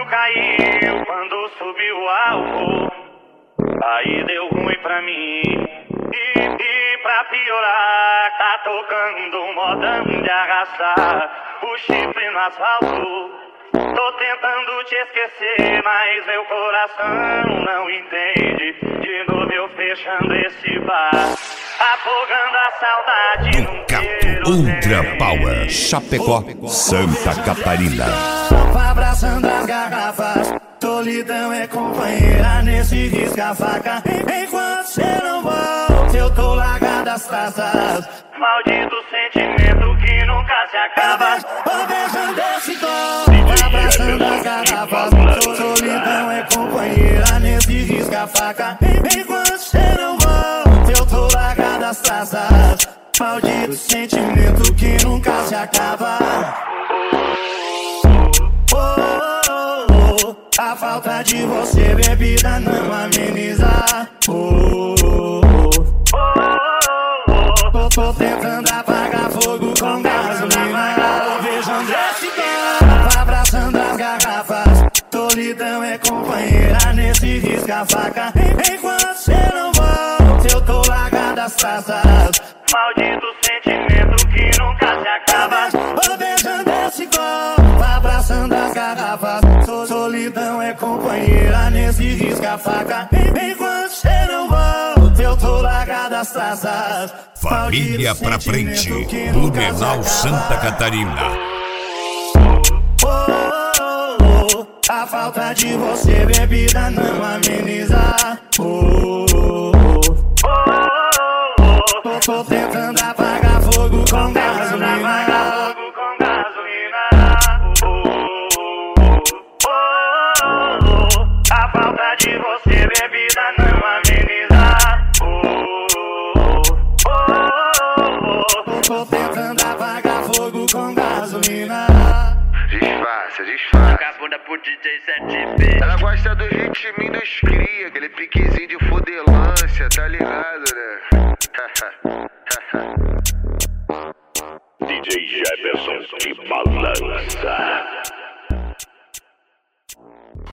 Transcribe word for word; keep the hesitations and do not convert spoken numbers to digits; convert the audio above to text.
caiu quando subiu o álcool. Aí deu ruim pra mim. E, e pra piorar, tá tocando um modão de arrastar o chifre no asfalto. Tô tentando te esquecer, mas meu coração não entende. De novo eu fechando esse bar, afogando a saudade num Ducato Ultra Power, Chapecó, Santa Catarina. Abraçando as garrafas, solidão é companheira nesse risca-faca. Enquanto cê não volta, eu tô largado as taças. Maldito sentimento que nunca se acaba. Vou beijando esse copo, abraçando as garrafas, solidão é companheira nesse risca-faca. Enquanto cê não volta, eu tô largado as taças. Maldito sentimento que nunca se acaba. Oh, oh, oh, oh. A falta de você, bebida, não ameniza. Oh, oh, oh, oh, oh. Tô tentando apagar fogo com gasolina. Tô beijando esse copo, abraçando as garrafas. Solidão é companheira nesse risca-faca. Enquanto cê não volta, eu tô largado as taças. Maldito sentimento que nunca se acaba. Tô beijando esse copo, abraçando as garrafas. Solidão é companheira nesse risca-faca. Enquanto cê não volta, eu tô largado as taças. Família pra frente, Blumenau, Santa Catarina. Oh, oh, oh, oh. A falta de você, bebida, não ameniza. Oh, oh, oh, oh. Tô tentando apagar fogo com gasolina. A falta de você, bebida, não ameniza. Tô tentando apagar fogo com gasolina. Disfarça, disfarça. Vagabunda pro D J sete B. Ela gosta do ritminho dos cria, aquele piquezinho de fudelância, tá ligado, né? D J Jefferson que balança.